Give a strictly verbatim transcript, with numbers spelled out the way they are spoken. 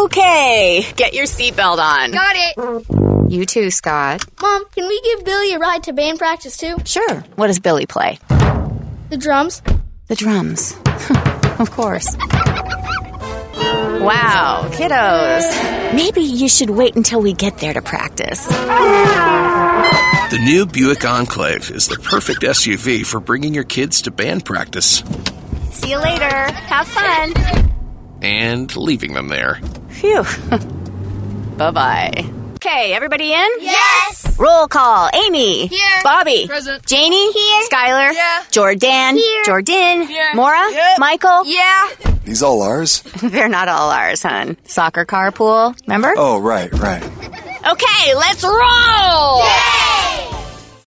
Okay, get your seatbelt on. Got it. You too, Scott. Mom, can we give Billy a ride to band practice too? Sure. What does Billy play? The drums. The drums. Of course. Wow, kiddos. Maybe you should wait until we get there to practice. The new Buick Enclave is the perfect S U V for bringing your kids to band practice. See you later. Have fun. And leaving them there. Phew. Bye-bye. Okay, everybody in? Yes. Roll call. Amy. Here. Bobby. Present. Janie. Here. Skylar. Yeah. Jordan. Here. Jordan. Here. Mora. Yep. Michael. Yeah. These all ours? They're not all ours, hon. Soccer carpool, remember? Oh, right, right. Okay, let's roll! Yeah.